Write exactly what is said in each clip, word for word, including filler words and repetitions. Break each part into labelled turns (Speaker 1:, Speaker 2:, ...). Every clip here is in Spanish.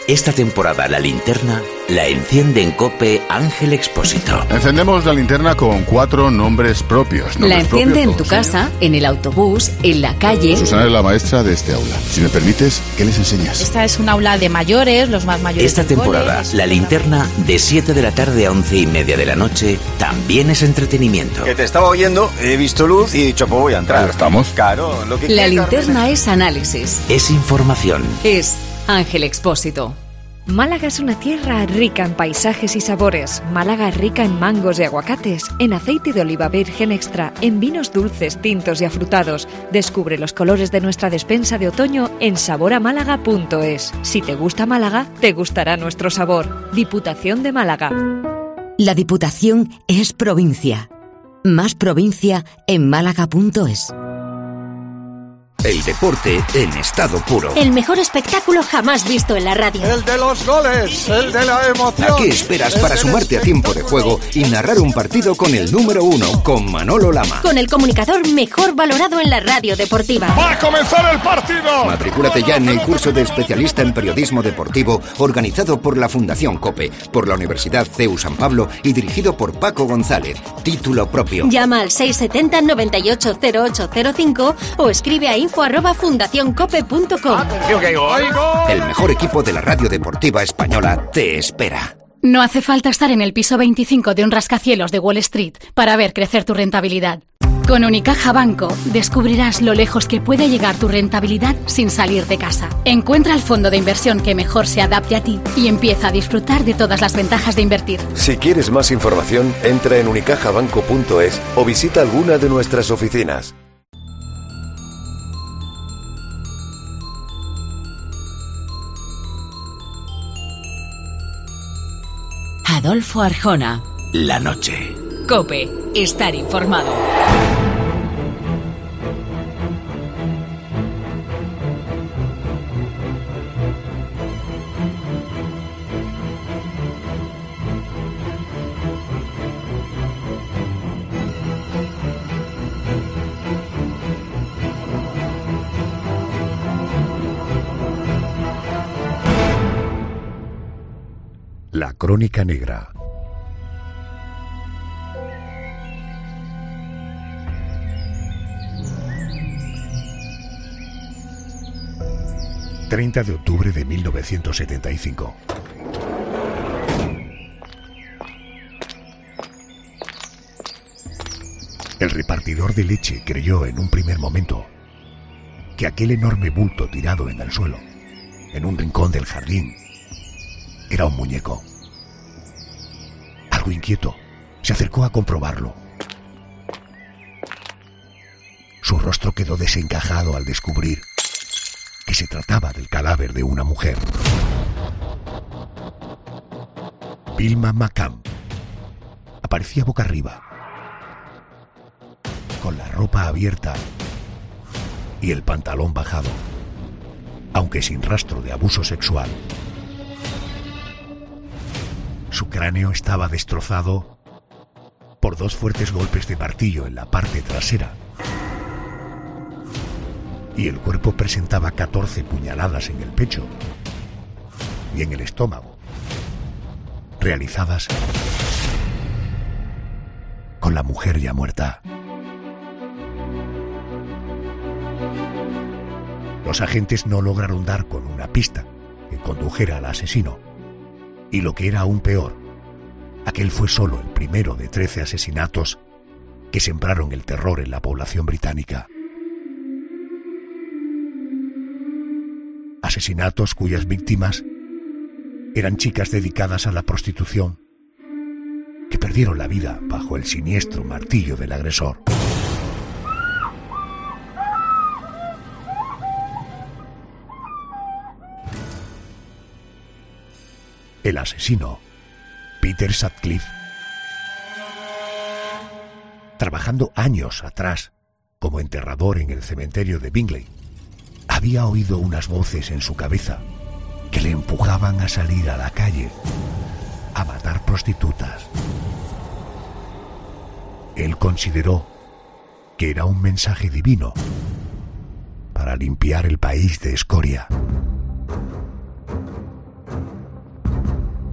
Speaker 1: Esta temporada la linterna la enciende en COPE Ángel Expósito.
Speaker 2: Encendemos la linterna con cuatro nombres propios. Nombres
Speaker 3: la enciende
Speaker 2: propios,
Speaker 3: en tu casa, ¿eh? En el autobús, en la calle.
Speaker 2: Susana es la maestra de este aula. Si me permites, ¿qué les enseñas?
Speaker 4: Esta es un aula de mayores, los más mayores.
Speaker 1: Esta temporada,
Speaker 4: cole,
Speaker 1: la linterna de siete de la tarde a once y media de la noche también es entretenimiento.
Speaker 5: Que te estaba oyendo, he visto luz y he dicho, pues voy a entrar.
Speaker 2: Claro, estamos.
Speaker 5: Claro, lo que
Speaker 3: La
Speaker 5: quiere,
Speaker 3: linterna
Speaker 5: Carmen.
Speaker 3: es análisis.
Speaker 1: Es información.
Speaker 3: Es Ángel Expósito.
Speaker 6: Málaga es una tierra rica en paisajes y sabores. Málaga es rica en mangos y aguacates, en aceite de oliva virgen extra, en vinos dulces, tintos y afrutados. Descubre los colores de nuestra despensa de otoño en saboramálaga punto es. Si te gusta Málaga, te gustará nuestro sabor. Diputación de Málaga.
Speaker 7: La Diputación es provincia. Más provincia en málaga punto es.
Speaker 8: El deporte en estado puro.
Speaker 9: El mejor espectáculo jamás visto en la radio.
Speaker 10: El de los goles, el de la emoción.
Speaker 8: ¿A qué esperas para sumarte a tiempo de juego y narrar un partido con el número uno, con Manolo Lama?
Speaker 9: Con el comunicador mejor valorado en la radio deportiva.
Speaker 10: ¡Va a comenzar el partido!
Speaker 8: Matricúlate ya en el curso de especialista en periodismo deportivo organizado por la Fundación COPE, por la Universidad C E U San Pablo y dirigido por Paco González. Título propio.
Speaker 9: Llama al seis setenta noventa y ocho cero ocho cero cinco o escribe a info arroba fundacioncope punto com.
Speaker 8: El mejor equipo de la radio deportiva española te espera.
Speaker 11: No hace falta estar en el piso veinticinco de un rascacielos de Wall Street para ver crecer tu rentabilidad. Con Unicaja Banco descubrirás lo lejos que puede llegar tu rentabilidad sin salir de casa. Encuentra el fondo de inversión que mejor se adapte a ti y empieza a disfrutar de todas las ventajas de invertir.
Speaker 12: Si quieres más información, entra en unicajabanco punto es o visita alguna de nuestras oficinas.
Speaker 3: Adolfo Arjona.
Speaker 1: La noche.
Speaker 3: COPE. Estar informado.
Speaker 13: La Crónica Negra. treinta de octubre de mil novecientos setenta y cinco. El repartidor de leche creyó en un primer momento que aquel enorme bulto tirado en el suelo, en un rincón del jardín, era un muñeco. Algo inquieto, se acercó a comprobarlo. Su rostro quedó desencajado al descubrir que se trataba del cadáver de una mujer. Vilma McCann aparecía boca arriba, con la ropa abierta y el pantalón bajado, aunque sin rastro de abuso sexual. Su cráneo estaba destrozado por dos fuertes golpes de martillo en la parte trasera y el cuerpo presentaba catorce puñaladas en el pecho y en el estómago, realizadas con la mujer ya muerta. Los agentes no lograron dar con una pista que condujera al asesino. Y lo que era aún peor, aquel fue solo el primero de trece asesinatos que sembraron el terror en la población británica. Asesinatos cuyas víctimas eran chicas dedicadas a la prostitución que perdieron la vida bajo el siniestro martillo del agresor. El asesino, Peter Sutcliffe, trabajando años atrás como enterrador en el cementerio de Bingley, había oído unas voces en su cabeza que le empujaban a salir a la calle a matar prostitutas. Él consideró que era un mensaje divino para limpiar el país de escoria.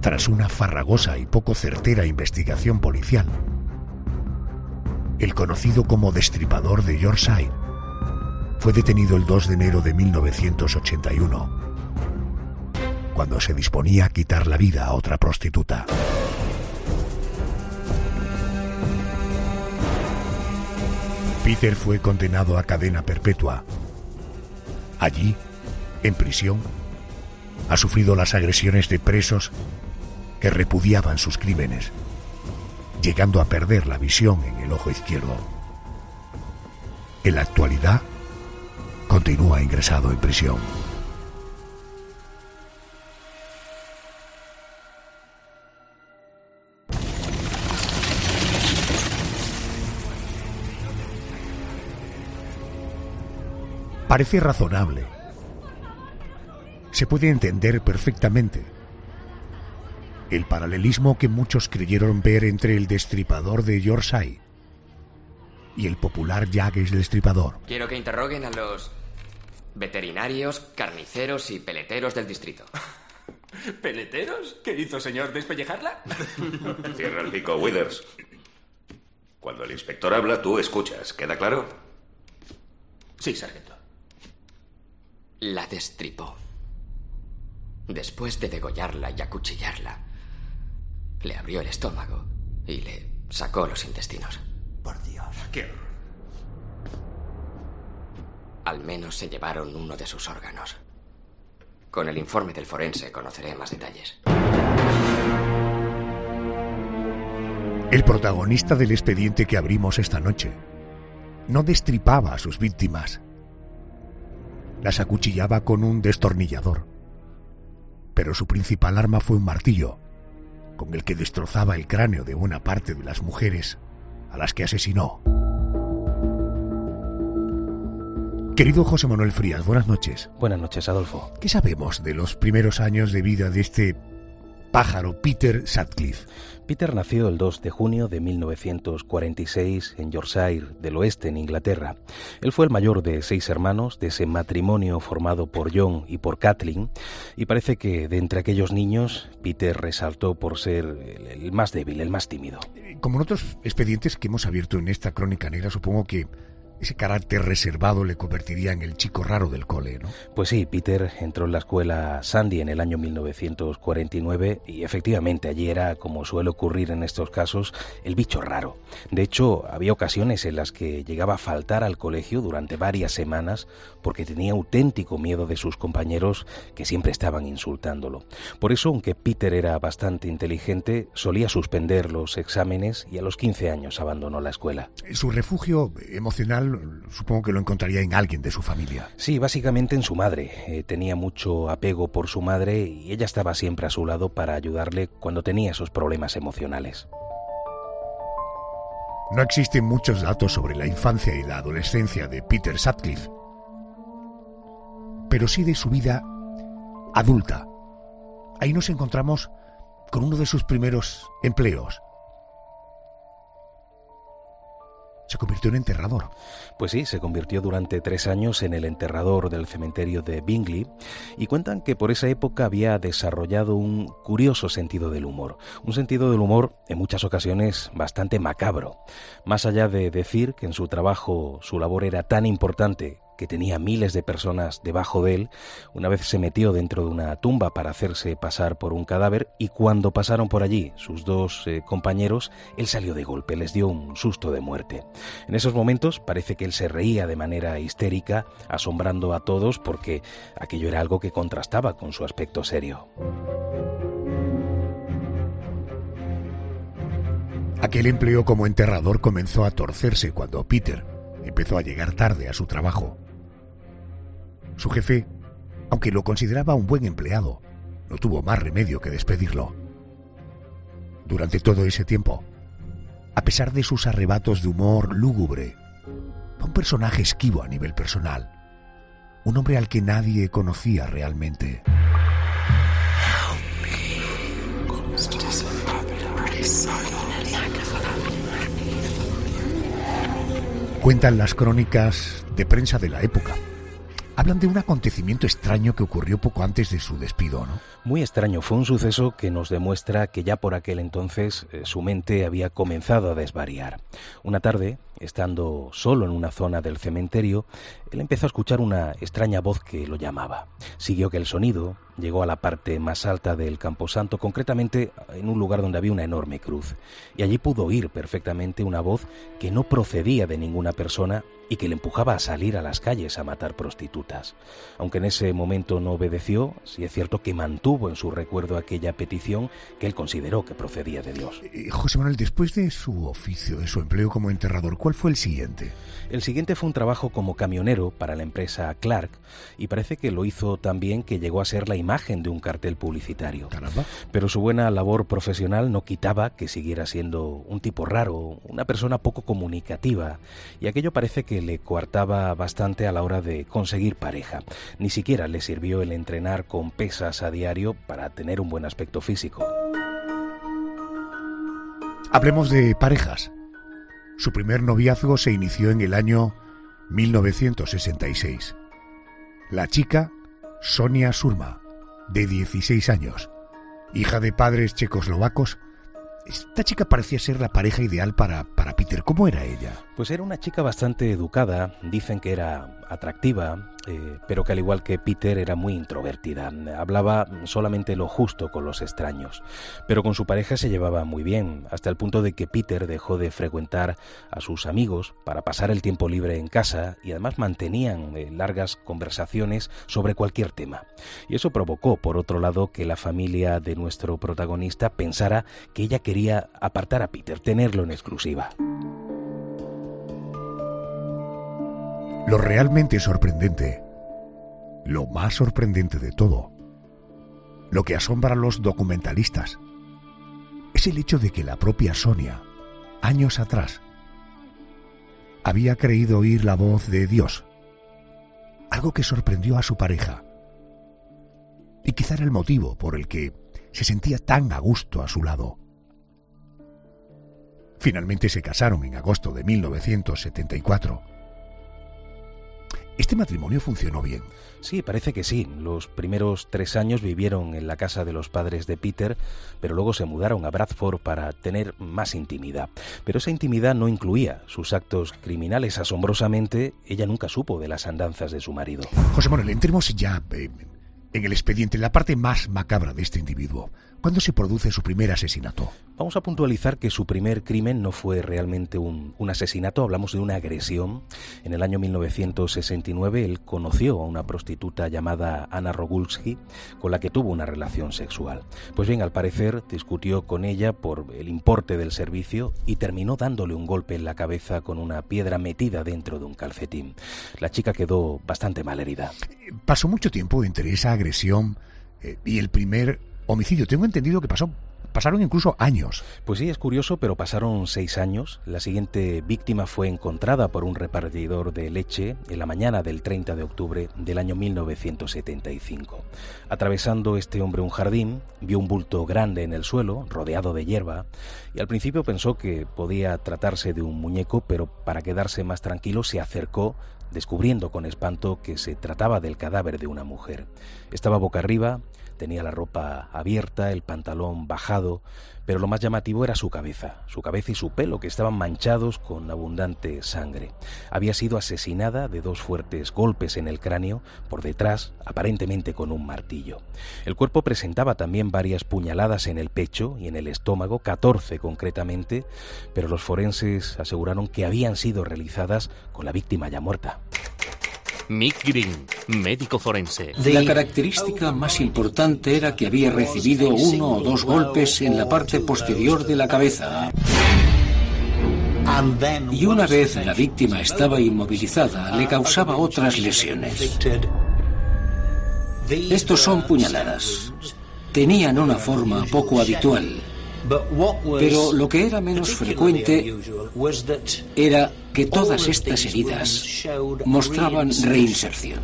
Speaker 13: Tras una farragosa y poco certera investigación policial, el conocido como Destripador de Yorkshire fue detenido el dos de enero de mil novecientos ochenta y uno, cuando se disponía a quitar la vida a otra prostituta. Peter fue condenado a cadena perpetua. Allí, en prisión, ha sufrido las agresiones de presos que repudiaban sus crímenes, llegando a perder la visión en el ojo izquierdo. En la actualidad, continúa ingresado en prisión. Parece razonable. Se puede entender perfectamente el paralelismo que muchos creyeron ver entre el Destripador de Yorkshire y el popular Jack el Destripador.
Speaker 14: Quiero que interroguen a los veterinarios, carniceros y peleteros del distrito.
Speaker 15: ¿Peleteros? ¿Qué hizo, señor? ¿Despellejarla?
Speaker 16: Cierra el pico, Withers. Cuando el inspector habla, tú escuchas. ¿Queda claro?
Speaker 15: Sí, sargento.
Speaker 14: La destripó. Después de degollarla y acuchillarla, le abrió el estómago y le sacó los intestinos.
Speaker 15: Por Dios, qué horror.
Speaker 14: Al menos se llevaron uno de sus órganos. Con el informe del forense conoceré más detalles.
Speaker 13: El protagonista del expediente que abrimos esta noche no destripaba a sus víctimas. Las acuchillaba con un destornillador. Pero su principal arma fue un martillo, con el que destrozaba el cráneo de buena parte de las mujeres a las que asesinó. Querido José Manuel Frías, buenas noches.
Speaker 17: Buenas noches, Adolfo.
Speaker 13: ¿Qué sabemos de los primeros años de vida de este pájaro, Peter Sutcliffe?
Speaker 17: Peter nació el dos de junio de mil novecientos cuarenta y seis en Yorkshire del Oeste, en Inglaterra. Él fue el mayor de seis hermanos de ese matrimonio formado por John y por Kathleen, y parece que de entre aquellos niños Peter resaltó por ser el, el más débil, el más tímido.
Speaker 13: Como en otros expedientes que hemos abierto en esta crónica negra, supongo que ese carácter reservado le convertiría en el chico raro del cole, ¿no?
Speaker 17: Pues sí, Peter entró en la escuela Sandy en el año mil novecientos cuarenta y nueve y efectivamente allí era, como suele ocurrir en estos casos, el bicho raro. De hecho, había ocasiones en las que llegaba a faltar al colegio durante varias semanas porque tenía auténtico miedo de sus compañeros que siempre estaban insultándolo. Por eso, aunque Peter era bastante inteligente, solía suspender los exámenes y a los quince años abandonó la escuela.
Speaker 13: Su refugio emocional supongo que lo encontraría en alguien de su familia.
Speaker 17: Sí, básicamente en su madre. Eh, tenía mucho apego por su madre y ella estaba siempre a su lado para ayudarle cuando tenía esos problemas emocionales.
Speaker 13: No existen muchos datos sobre la infancia y la adolescencia de Peter Sutcliffe, pero sí de su vida adulta. Ahí nos encontramos con uno de sus primeros empleos. Se convirtió en enterrador.
Speaker 17: Pues sí, se convirtió durante tres años en el enterrador del cementerio de Bingley y cuentan que por esa época había desarrollado un curioso sentido del humor. Un sentido del humor en muchas ocasiones bastante macabro. Más allá de decir que en su trabajo su labor era tan importante que tenía miles de personas debajo de él, una vez se metió dentro de una tumba para hacerse pasar por un cadáver y cuando pasaron por allí sus dos eh, compañeros, él salió de golpe, les dio un susto de muerte. En esos momentos parece que él se reía de manera histérica, asombrando a todos porque aquello era algo que contrastaba con su aspecto serio.
Speaker 13: Aquel empleo como enterrador comenzó a torcerse cuando Peter empezó a llegar tarde a su trabajo. Su jefe, aunque lo consideraba un buen empleado, no tuvo más remedio que despedirlo. Durante todo ese tiempo, a pesar de sus arrebatos de humor lúgubre, fue un personaje esquivo a nivel personal, un hombre al que nadie conocía realmente. Cuentan las crónicas de prensa de la época hablan de un acontecimiento extraño que ocurrió poco antes de su despido, ¿no?
Speaker 17: Muy extraño, fue un suceso que nos demuestra que ya por aquel entonces eh, su mente había comenzado a desvariar. Una tarde, estando solo en una zona del cementerio, él empezó a escuchar una extraña voz que lo llamaba. Siguió que el sonido llegó a la parte más alta del camposanto, concretamente en un lugar donde había una enorme cruz, y allí pudo oír perfectamente una voz que no procedía de ninguna persona y que le empujaba a salir a las calles a matar prostitutas. Aunque en ese momento no obedeció, sí es cierto que mantuvo en su recuerdo aquella petición que él consideró que procedía de Dios.
Speaker 13: Eh, José Manuel, después de su oficio, de su empleo como enterrador, ¿cuál fue el siguiente?
Speaker 17: El siguiente fue un trabajo como camionero para la empresa Clark, y parece que lo hizo tan bien que llegó a ser la imagen de un cartel publicitario.
Speaker 13: Caramba.
Speaker 17: Pero su buena labor profesional no quitaba que siguiera siendo un tipo raro, una persona poco comunicativa, y aquello parece que le coartaba bastante a la hora de conseguir pareja. Ni siquiera le sirvió el entrenar con pesas a diario para tener un buen aspecto físico.
Speaker 13: Hablemos de parejas. Su primer noviazgo se inició en el año mil novecientos sesenta y seis. La chica, Sonia Surma, de dieciséis años, hija de padres checoslovacos. Esta chica parecía ser la pareja ideal para, para Peter. ¿Cómo era ella?
Speaker 17: Pues era una chica bastante educada, dicen que era atractiva, eh, pero que al igual que Peter era muy introvertida. Hablaba solamente lo justo con los extraños, pero con su pareja se llevaba muy bien, hasta el punto de que Peter dejó de frecuentar a sus amigos para pasar el tiempo libre en casa, y además mantenían eh, largas conversaciones sobre cualquier tema. Y eso provocó, por otro lado, que la familia de nuestro protagonista pensara que ella quería apartar a Peter, tenerlo en exclusiva.
Speaker 13: Lo realmente sorprendente, lo más sorprendente de todo, lo que asombra a los documentalistas, es el hecho de que la propia Sonia, años atrás, había creído oír la voz de Dios, algo que sorprendió a su pareja, y quizá era el motivo por el que se sentía tan a gusto a su lado. Finalmente se casaron en agosto de mil novecientos setenta y cuatro. ¿Este matrimonio funcionó bien?
Speaker 17: Sí, parece que sí. Los primeros tres años vivieron en la casa de los padres de Peter, pero luego se mudaron a Bradford para tener más intimidad. Pero esa intimidad no incluía sus actos criminales. Asombrosamente, ella nunca supo de las andanzas de su marido.
Speaker 13: José Manuel, entremos ya eh, en el expediente, en la parte más macabra de este individuo. ¿Cuándo se produce su primer asesinato?
Speaker 17: Vamos a puntualizar que su primer crimen no fue realmente un, un asesinato, hablamos de una agresión. En el año mil novecientos sesenta y nueve él conoció a una prostituta llamada Anna Rogulski, con la que tuvo una relación sexual. Pues bien, al parecer discutió con ella por el importe del servicio y terminó dándole un golpe en la cabeza con una piedra metida dentro de un calcetín. La chica quedó bastante malherida.
Speaker 13: Pasó mucho tiempo entre esa agresión eh, y el primer homicidio. Tengo entendido que pasó, pasaron incluso años.
Speaker 17: Pues sí, es curioso, pero pasaron seis años. La siguiente víctima fue encontrada por un repartidor de leche en la mañana del treinta de octubre del año mil novecientos setenta y cinco. Atravesando este hombre un jardín, vio un bulto grande en el suelo, rodeado de hierba, y al principio pensó que podía tratarse de un muñeco, pero para quedarse más tranquilo se acercó, descubriendo con espanto que se trataba del cadáver de una mujer. Estaba boca arriba, tenía la ropa abierta, el pantalón bajado, pero lo más llamativo era su cabeza, su cabeza y su pelo, que estaban manchados con abundante sangre. Había sido asesinada de dos fuertes golpes en el cráneo, por detrás, aparentemente con un martillo. El cuerpo presentaba también varias puñaladas en el pecho y en el estómago, catorce concretamente, pero los forenses aseguraron que habían sido realizadas con la víctima ya muerta.
Speaker 18: Mick Green, médico forense.
Speaker 19: La característica más importante era que había recibido uno o dos golpes en la parte posterior de la cabeza. Y una vez la víctima estaba inmovilizada, le causaba otras lesiones. Estos son puñaladas. Tenían una forma poco habitual. Pero lo que era menos frecuente era que todas estas heridas mostraban reinserción.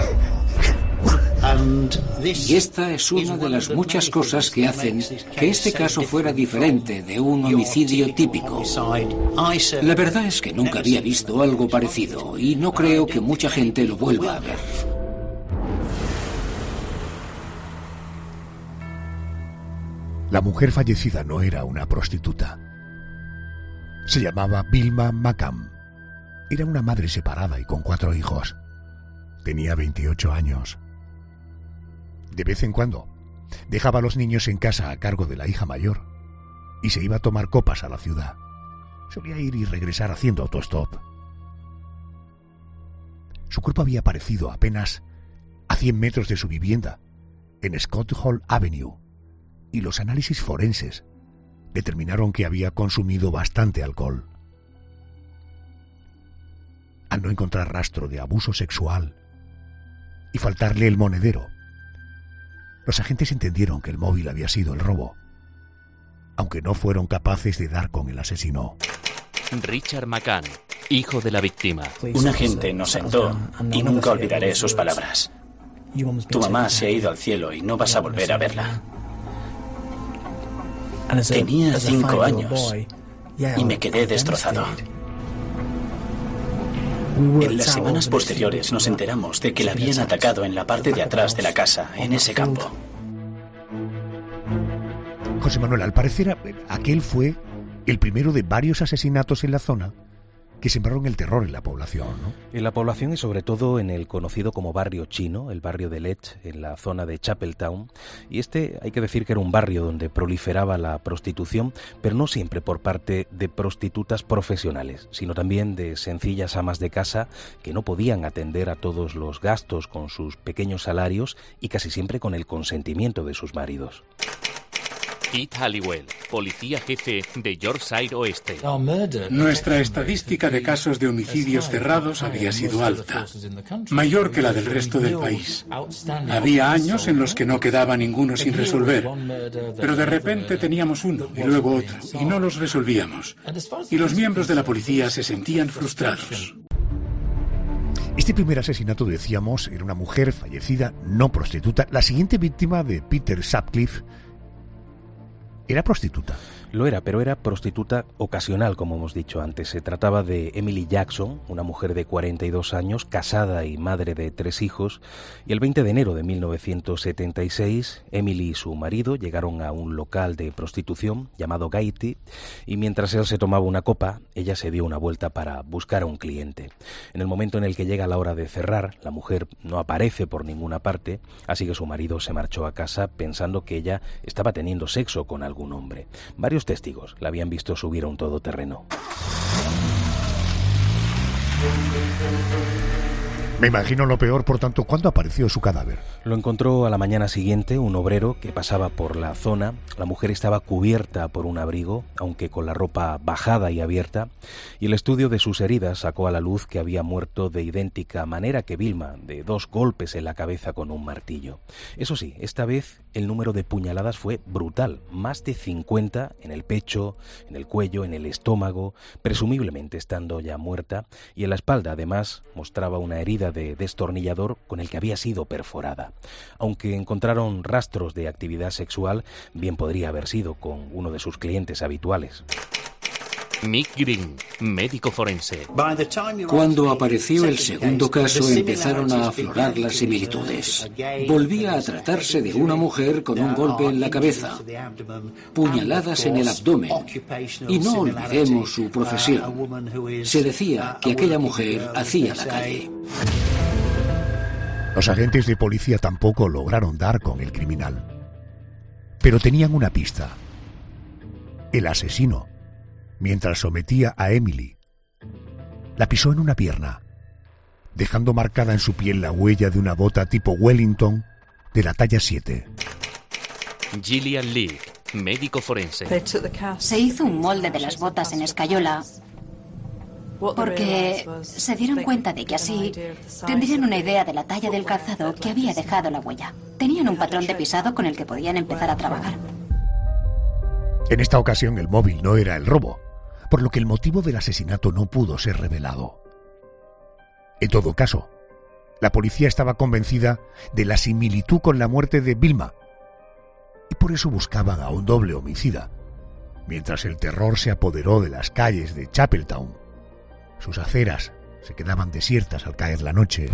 Speaker 19: Y esta es una de las muchas cosas que hacen que este caso fuera diferente de un homicidio típico. La verdad es que nunca había visto algo parecido y no creo que mucha gente lo vuelva a ver.
Speaker 13: La mujer fallecida no era una prostituta. Se llamaba Vilma McCann. Era una madre separada y con cuatro hijos. Tenía veintiocho años. De vez en cuando, dejaba a los niños en casa a cargo de la hija mayor y se iba a tomar copas a la ciudad. Solía ir y regresar haciendo autostop. Su cuerpo había aparecido apenas a cien metros de su vivienda, en Scott Hall Avenue, y los análisis forenses determinaron que había consumido bastante alcohol. Al no encontrar rastro de abuso sexual y faltarle el monedero, los agentes entendieron que el móvil había sido el robo, aunque no fueron capaces de dar con el asesino.
Speaker 18: Richard McCann, hijo de la víctima.
Speaker 20: Un agente nos sentó y nunca olvidaré sus palabras. Tu mamá se ha ido al cielo y no vas a volver a verla. Tenía cinco años y me quedé destrozado. En las semanas posteriores nos enteramos de que la habían atacado en la parte de atrás de la casa, en ese campo.
Speaker 13: José Manuel, al parecer aquel fue el primero de varios asesinatos en la zona que sembraron el terror en la población, ¿no?
Speaker 17: En la población y sobre todo en el conocido como barrio chino, el barrio de Lech, en la zona de Chapeltown. Y este, hay que decir que era un barrio donde proliferaba la prostitución, pero no siempre por parte de prostitutas profesionales, sino también de sencillas amas de casa que no podían atender a todos los gastos con sus pequeños salarios y casi siempre con el consentimiento de sus maridos.
Speaker 18: Keith Halliwell, policía jefe de Yorkshire Oeste.
Speaker 21: Nuestra estadística de casos de homicidios cerrados había sido alta, mayor que la del resto del país. Había años en los que no quedaba ninguno sin resolver, pero de repente teníamos uno y luego otro, y no los resolvíamos. Y los miembros de la policía se sentían frustrados.
Speaker 13: Este primer asesinato, decíamos, era una mujer fallecida, no prostituta. La siguiente víctima de Peter Sutcliffe ¿era prostituta?
Speaker 17: Lo era, pero era prostituta ocasional, como hemos dicho antes. Se trataba de Emily Jackson, una mujer de cuarenta y dos años, casada y madre de tres hijos, y el veinte de enero de mil novecientos setenta y seis, Emily y su marido llegaron a un local de prostitución llamado Gaiety, y mientras él se tomaba una copa, ella se dio una vuelta para buscar a un cliente. En el momento en el que llega la hora de cerrar, la mujer no aparece por ninguna parte, así que su marido se marchó a casa pensando que ella estaba teniendo sexo con algún hombre. Varios testigos la habían visto subir a un todoterreno.
Speaker 13: Me imagino lo peor, por tanto, ¿cuándo apareció su cadáver?
Speaker 17: Lo encontró a la mañana siguiente un obrero que pasaba por la zona. La mujer estaba cubierta por un abrigo, aunque con la ropa bajada y abierta, y el estudio de sus heridas sacó a la luz que había muerto de idéntica manera que Vilma, de dos golpes en la cabeza con un martillo. Eso sí, esta vez el número de puñaladas fue brutal, más de cincuenta en el pecho, en el cuello, en el estómago, presumiblemente estando ya muerta, y en la espalda además mostraba una herida de destornillador con el que había sido perforada. Aunque encontraron rastros de actividad sexual, bien podría haber sido con uno de sus clientes habituales.
Speaker 18: Mick Green, médico forense.
Speaker 19: Cuando apareció el segundo caso empezaron a aflorar las similitudes. Volvía a tratarse de una mujer con un golpe en la cabeza, puñaladas en el abdomen, y no olvidemos su profesión. Se decía que aquella mujer hacía la calle.
Speaker 13: Los agentes de policía tampoco lograron dar con el criminal, pero tenían una pista. El asesino, mientras sometía a Emily, la pisó en una pierna, dejando marcada en su piel la huella de una bota tipo Wellington de la talla siete.
Speaker 18: Gillian Lee, médico forense.
Speaker 9: Se hizo un molde de las botas en escayola porque se dieron cuenta de que así tendrían una idea de la talla del calzado que había dejado la huella. Tenían un patrón de pisado con el que podían empezar a trabajar.
Speaker 13: En esta ocasión el móvil no era el robo, por lo que el motivo del asesinato no pudo ser revelado. En todo caso, la policía estaba convencida de la similitud con la muerte de Vilma, y por eso buscaban a un doble homicida, mientras el terror se apoderó de las calles de Chapeltown. Sus aceras se quedaban desiertas al caer la noche.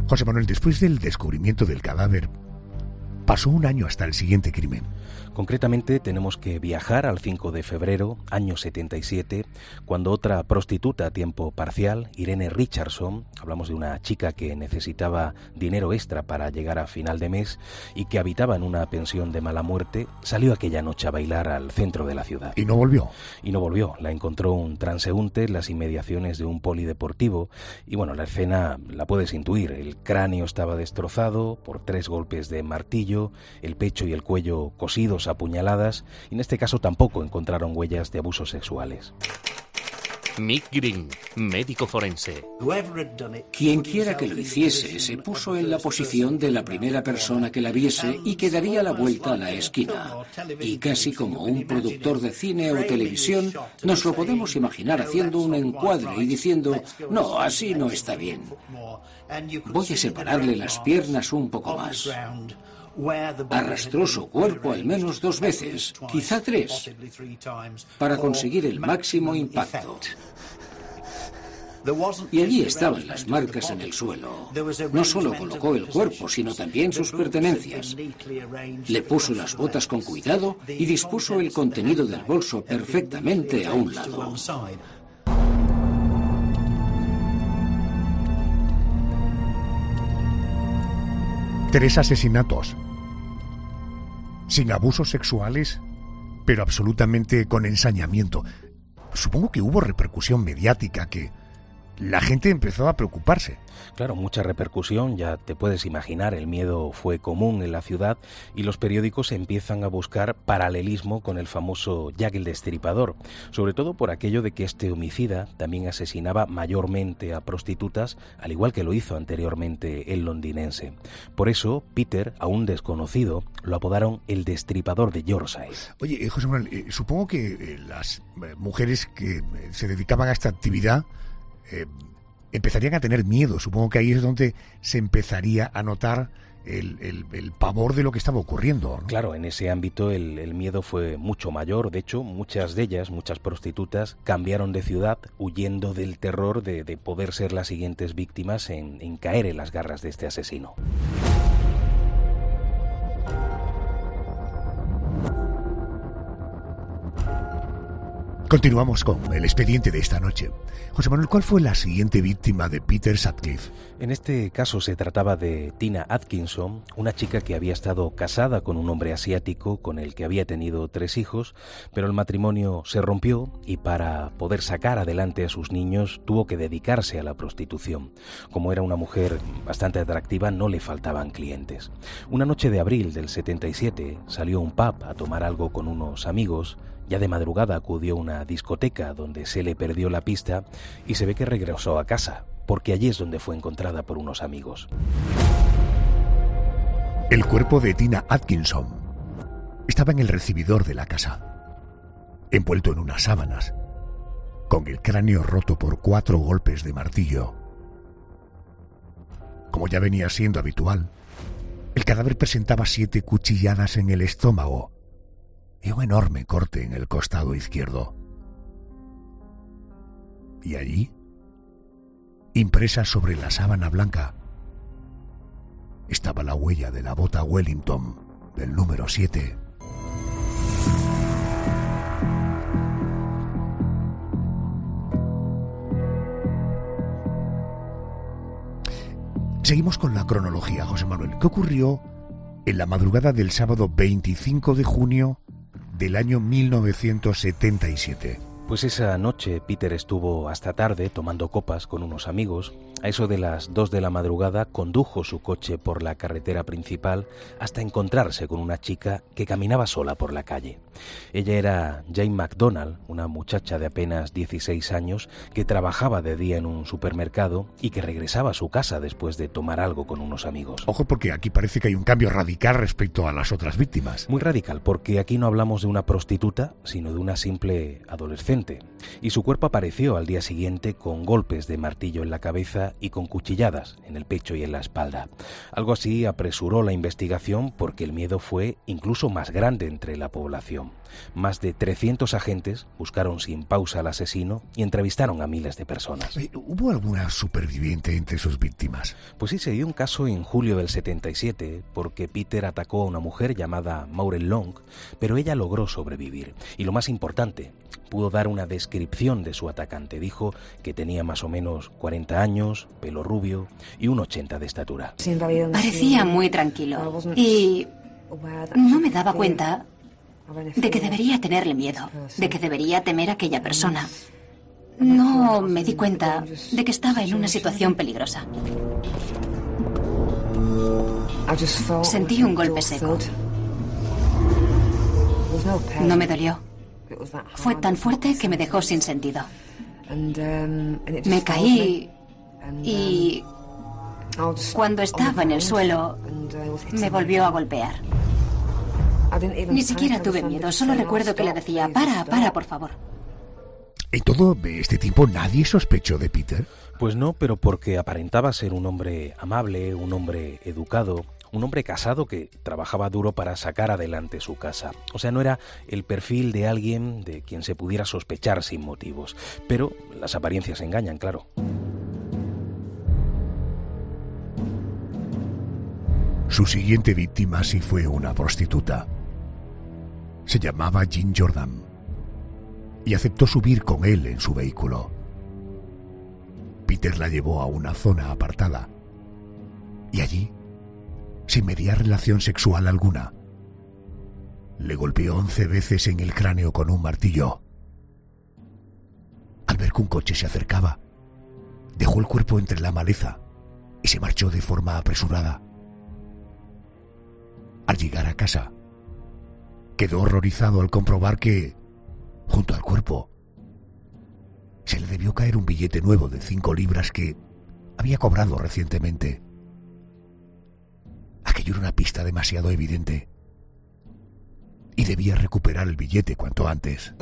Speaker 13: José Manuel, después del descubrimiento del cadáver, pasó un año hasta el siguiente crimen.
Speaker 17: Concretamente tenemos que viajar al cinco de febrero, año setenta y siete, cuando otra prostituta a tiempo parcial, Irene Richardson, hablamos de una chica que necesitaba dinero extra para llegar a final de mes y que habitaba en una pensión de mala muerte, salió aquella noche a bailar al centro de la ciudad.
Speaker 13: ¿Y no volvió?
Speaker 17: Y no volvió. La encontró un transeúnte en las inmediaciones de un polideportivo y bueno, la escena la puedes intuir. El cráneo estaba destrozado por tres golpes de martillo, el pecho y el cuello cosidos a puñaladas, y en este caso tampoco encontraron huellas de abusos sexuales.
Speaker 18: Mick Green, médico forense.
Speaker 19: Quien quiera que lo hiciese se puso en la posición de la primera persona que la viese y que daría la vuelta a la esquina. Y casi como un productor de cine o televisión, nos lo podemos imaginar haciendo un encuadre y diciendo, no, así no está bien. Voy a separarle las piernas un poco más. Arrastró su cuerpo al menos dos veces, quizá tres, para conseguir el máximo impacto. Y allí estaban las marcas en el suelo. No solo colocó el cuerpo, sino también sus pertenencias. Le puso las botas con cuidado y dispuso el contenido del bolso perfectamente a un lado.
Speaker 13: Tres asesinatos, sin abusos sexuales, pero absolutamente con ensañamiento. Supongo que hubo repercusión mediática, que la gente empezó a preocuparse.
Speaker 17: Claro, mucha repercusión, ya te puedes imaginar, el miedo fue común en la ciudad y los periódicos empiezan a buscar paralelismo con el famoso Jack el Destripador, sobre todo por aquello de que este homicida también asesinaba mayormente a prostitutas, al igual que lo hizo anteriormente el londinense. Por eso, Peter, aún desconocido, lo apodaron el Destripador de Yorkshire.
Speaker 13: Oye, eh, José Manuel, eh, supongo que eh, las eh, mujeres que eh, se dedicaban a esta actividad Eh, empezarían a tener miedo. Supongo que ahí es donde se empezaría a notar el, el, el pavor de lo que estaba ocurriendo, ¿no?
Speaker 17: Claro, en ese ámbito el, el miedo fue mucho mayor. De hecho, muchas de ellas, muchas prostitutas, cambiaron de ciudad huyendo del terror de, de poder ser las siguientes víctimas en, en caer en las garras de este asesino.
Speaker 13: Continuamos con el expediente de esta noche. José Manuel, ¿cuál fue la siguiente víctima de Peter Sutcliffe?
Speaker 17: En este caso se trataba de Tina Atkinson, una chica que había estado casada con un hombre asiático con el que había tenido tres hijos, pero el matrimonio se rompió y para poder sacar adelante a sus niños tuvo que dedicarse a la prostitución. Como era una mujer bastante atractiva, no le faltaban clientes. Una noche de abril del setenta y siete salió a un pub a tomar algo con unos amigos. Ya de madrugada acudió a una discoteca donde se le perdió la pista y se ve que regresó a casa, porque allí es donde fue encontrada por unos amigos.
Speaker 13: El cuerpo de Tina Atkinson estaba en el recibidor de la casa, envuelto en unas sábanas, con el cráneo roto por cuatro golpes de martillo. Como ya venía siendo habitual, el cadáver presentaba siete cuchilladas en el estómago y un enorme corte en el costado izquierdo. Y allí, impresa sobre la sábana blanca, estaba la huella de la bota Wellington del número siete. Seguimos con la cronología, José Manuel. ¿Qué ocurrió en la madrugada del sábado veinticinco de junio del año mil novecientos setenta y siete?
Speaker 17: Pues esa noche Peter estuvo hasta tarde tomando copas con unos amigos. A eso de las dos de la madrugada condujo su coche por la carretera principal hasta encontrarse con una chica que caminaba sola por la calle. Ella era Jane McDonald, una muchacha de apenas dieciséis años que trabajaba de día en un supermercado y que regresaba a su casa después de tomar algo con unos amigos.
Speaker 13: Ojo, porque aquí parece que hay un cambio radical respecto a las otras víctimas.
Speaker 17: Muy radical, porque aquí no hablamos de una prostituta, sino de una simple adolescente inocente, y su cuerpo apareció al día siguiente con golpes de martillo en la cabeza y con cuchilladas en el pecho y en la espalda. Algo así apresuró la investigación porque el miedo fue incluso más grande entre la población. Más de trescientos agentes buscaron sin pausa al asesino y entrevistaron a miles de personas.
Speaker 13: ¿Hubo alguna superviviente entre sus víctimas?
Speaker 17: Pues sí, se dio un caso en julio del setenta y siete, porque Peter atacó a una mujer llamada Maureen Long, pero ella logró sobrevivir. Y lo más importante, pudo dar una descripción de su atacante. Dijo que tenía más o menos cuarenta años, pelo rubio y un ochenta de estatura.
Speaker 9: Parecía muy tranquilo y no me daba cuenta de que debería tenerle miedo, de que debería temer a aquella persona. No me di cuenta de que estaba en una situación peligrosa. Sentí un golpe seco. No me dolió. Fue tan fuerte que me dejó sin sentido. Me caí y cuando estaba en el suelo me volvió a golpear. Ni siquiera tuve miedo, solo recuerdo que le decía, para, para, por favor.
Speaker 13: ¿En todo este tiempo nadie sospechó de Peter?
Speaker 17: Pues no, pero porque aparentaba ser un hombre amable, un hombre educado, un hombre casado que trabajaba duro para sacar adelante su casa. O sea, no era el perfil de alguien de quien se pudiera sospechar sin motivos. Pero las apariencias engañan, claro.
Speaker 13: Su siguiente víctima sí fue una prostituta. Se llamaba Jean Jordan y aceptó subir con él en su vehículo. Peter la llevó a una zona apartada y allí, sin mediar relación sexual alguna, le golpeó once veces en el cráneo con un martillo. Al ver que un coche se acercaba, dejó el cuerpo entre la maleza y se marchó de forma apresurada. Al llegar a casa, quedó horrorizado al comprobar que, junto al cuerpo, se le debió caer un billete nuevo de cinco libras que había cobrado recientemente. Aquello era una pista demasiado evidente y debía recuperar el billete cuanto antes.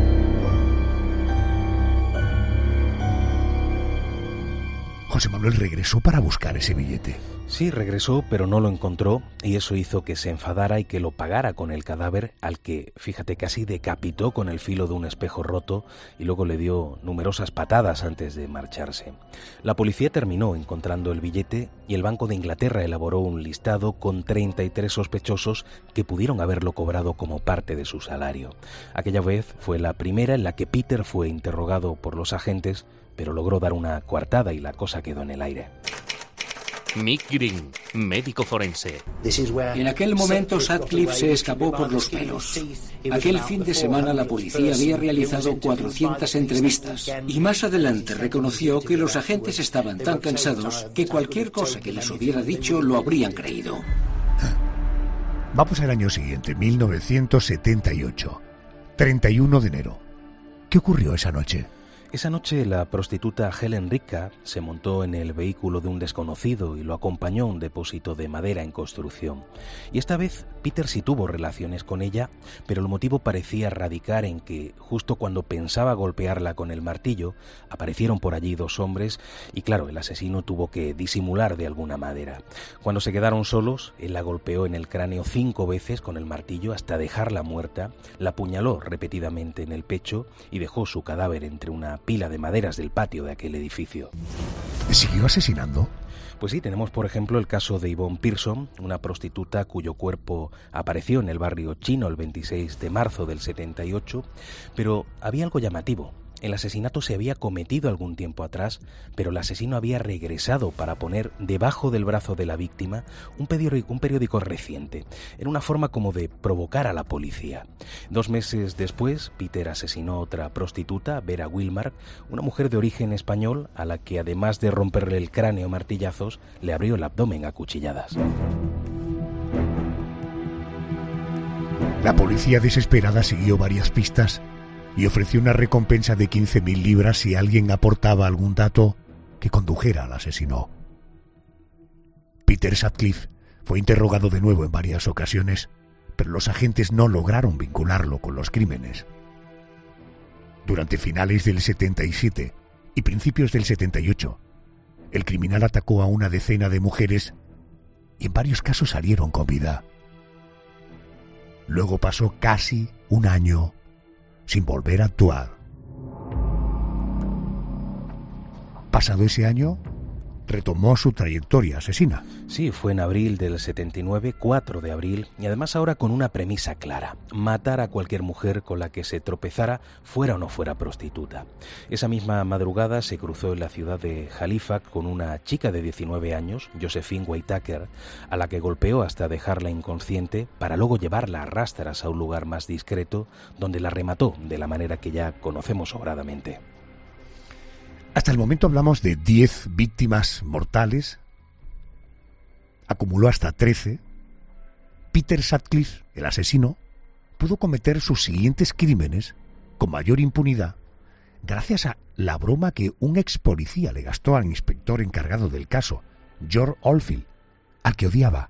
Speaker 13: José Manuel regresó para buscar ese billete.
Speaker 17: Sí, regresó, pero no lo encontró y eso hizo que se enfadara y que lo pagara con el cadáver al que, fíjate, casi decapitó con el filo de un espejo roto y luego le dio numerosas patadas antes de marcharse. La policía terminó encontrando el billete y el Banco de Inglaterra elaboró un listado con treinta y tres sospechosos que pudieron haberlo cobrado como parte de su salario. Aquella vez fue la primera en la que Peter fue interrogado por los agentes, pero logró dar una coartada y la cosa quedó en el aire.
Speaker 18: Mick Green, médico forense.
Speaker 19: En aquel momento Sutcliffe se escapó por los pelos. Aquel fin de semana la policía había realizado cuatrocientas entrevistas y más adelante reconoció que los agentes estaban tan cansados que cualquier cosa que les hubiera dicho lo habrían creído.
Speaker 13: Vamos al año siguiente, mil novecientos setenta y ocho, treinta y uno de enero. ¿Qué ocurrió esa noche?
Speaker 17: Esa noche la prostituta Helen Ricca se montó en el vehículo de un desconocido y lo acompañó a un depósito de madera en construcción. Y esta vez Peter sí tuvo relaciones con ella, pero el motivo parecía radicar en que justo cuando pensaba golpearla con el martillo, aparecieron por allí dos hombres y claro, el asesino tuvo que disimular de alguna manera. Cuando se quedaron solos, él la golpeó en el cráneo cinco veces con el martillo hasta dejarla muerta, la apuñaló repetidamente en el pecho y dejó su cadáver entre una pila de maderas del patio de aquel edificio.
Speaker 13: ¿Siguió asesinando?
Speaker 17: Pues sí, tenemos por ejemplo el caso de Yvonne Pearson, una prostituta cuyo cuerpo apareció en el barrio chino el veintiséis de marzo del setenta y ocho, pero había algo llamativo. El asesinato se había cometido algún tiempo atrás, pero el asesino había regresado para poner debajo del brazo de la víctima un periódico, un periódico reciente. Era una forma como de provocar a la policía. Dos meses después, Peter asesinó a otra prostituta, Vera Wilmar, una mujer de origen español a la que además de romperle el cráneo a martillazos, le abrió el abdomen a cuchilladas.
Speaker 13: La policía desesperada siguió varias pistas y ofreció una recompensa de quince mil libras si alguien aportaba algún dato que condujera al asesino. Peter Sutcliffe fue interrogado de nuevo en varias ocasiones, pero los agentes no lograron vincularlo con los crímenes. Durante finales del setenta y siete y principios del setenta y ocho, el criminal atacó a una decena de mujeres y en varios casos salieron con vida. Luego pasó casi un año sin volver a actuar. Pasado ese año, retomó su trayectoria asesina.
Speaker 17: Sí, fue en abril del setenta y nueve, cuatro de abril, y además ahora con una premisa clara: matar a cualquier mujer con la que se tropezara, fuera o no fuera prostituta. Esa misma madrugada se cruzó en la ciudad de Halifax con una chica de diecinueve años, Josephine Whitaker, a la que golpeó hasta dejarla inconsciente para luego llevarla a rastras a un lugar más discreto, donde la remató de la manera que ya conocemos sobradamente.
Speaker 13: Hasta el momento hablamos de diez víctimas mortales. Acumuló hasta trece. Peter Sutcliffe, el asesino, pudo cometer sus siguientes crímenes con mayor impunidad gracias a la broma que un ex policía le gastó al inspector encargado del caso, George Oldfield, al que odiaba.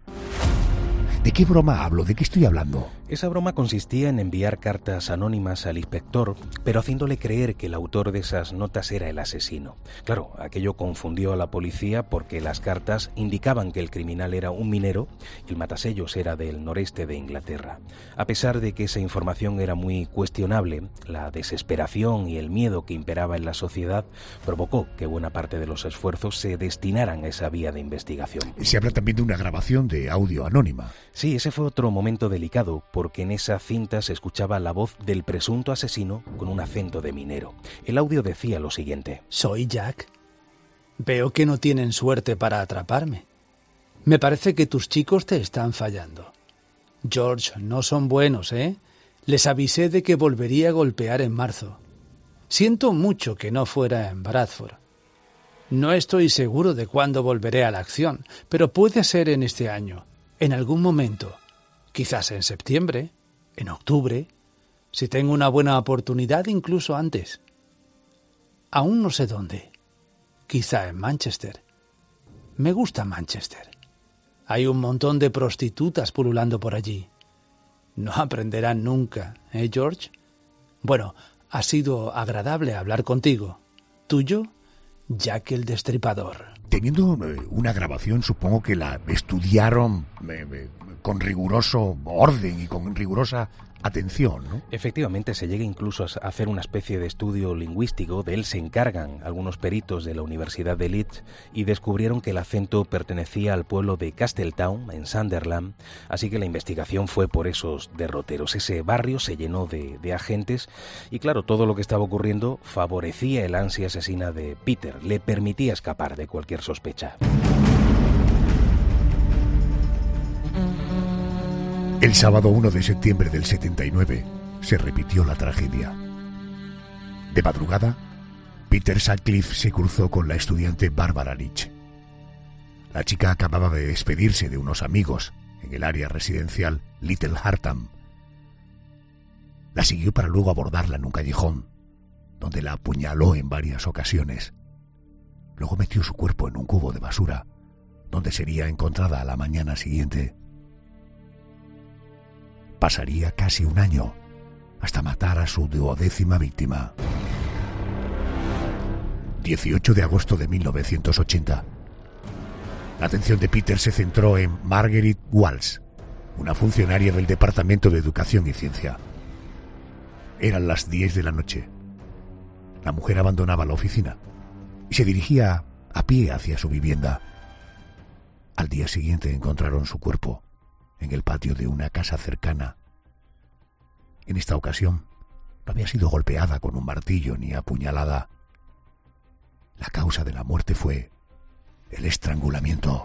Speaker 13: ¿De qué broma hablo? ¿De qué estoy hablando?
Speaker 17: Esa broma consistía en enviar cartas anónimas al inspector, pero haciéndole creer que el autor de esas notas era el asesino. Claro, aquello confundió a la policía porque las cartas indicaban que el criminal era un minero y el matasellos era del noreste de Inglaterra. A pesar de que esa información era muy cuestionable, la desesperación y el miedo que imperaba en la sociedad provocó que buena parte de los esfuerzos se destinaran a esa vía de investigación.
Speaker 13: Se habla también de una grabación de audio anónima.
Speaker 17: Sí, ese fue otro momento delicado, porque en esa cinta se escuchaba la voz del presunto asesino con un acento de minero. El audio decía lo siguiente:
Speaker 4: Soy Jack. Veo que no tienen suerte para atraparme. Me parece que tus chicos te están fallando. George, no son buenos, ¿eh? Les avisé de que volvería a golpear en marzo. Siento mucho que no fuera en Bradford. No estoy seguro de cuándo volveré a la acción, pero puede ser en este año. En algún momento, quizás en septiembre, en octubre, si tengo una buena oportunidad, incluso antes. Aún no sé dónde. Quizá en Manchester. Me gusta Manchester. Hay un montón de prostitutas pululando por allí. No aprenderán nunca, ¿eh, George? Bueno, ha sido agradable hablar contigo. Tuyo, Jack el Destripador.
Speaker 13: Teniendo una grabación, supongo que la estudiaron eh, eh, con riguroso orden y con rigurosa atención, ¿no?
Speaker 17: Efectivamente, se llega incluso a hacer una especie de estudio lingüístico. De él se encargan algunos peritos de la Universidad de Leeds y descubrieron que el acento pertenecía al pueblo de Castletown, en Sunderland, así que la investigación fue por esos derroteros. Ese barrio se llenó de, de agentes y, claro, todo lo que estaba ocurriendo favorecía el ansia asesina de Peter, le permitía escapar de cualquier sospecha.
Speaker 13: El sábado uno de septiembre del setenta y nueve se repitió la tragedia. De madrugada, Peter Sutcliffe se cruzó con la estudiante Barbara Rich. La chica acababa de despedirse de unos amigos en el área residencial Little Hartham. La siguió para luego abordarla en un callejón, donde la apuñaló en varias ocasiones. Luego metió su cuerpo en un cubo de basura, donde sería encontrada a la mañana siguiente. Pasaría casi un año hasta matar a su duodécima víctima. dieciocho de agosto de mil novecientos ochenta. La atención de Peter se centró en Marguerite Walsh, una funcionaria del Departamento de Educación y Ciencia. Eran las diez de la noche. La mujer abandonaba la oficina y se dirigía a pie hacia su vivienda. Al día siguiente encontraron su cuerpo en el patio de una casa cercana. En esta ocasión, no había sido golpeada con un martillo ni apuñalada. La causa de la muerte fue el estrangulamiento.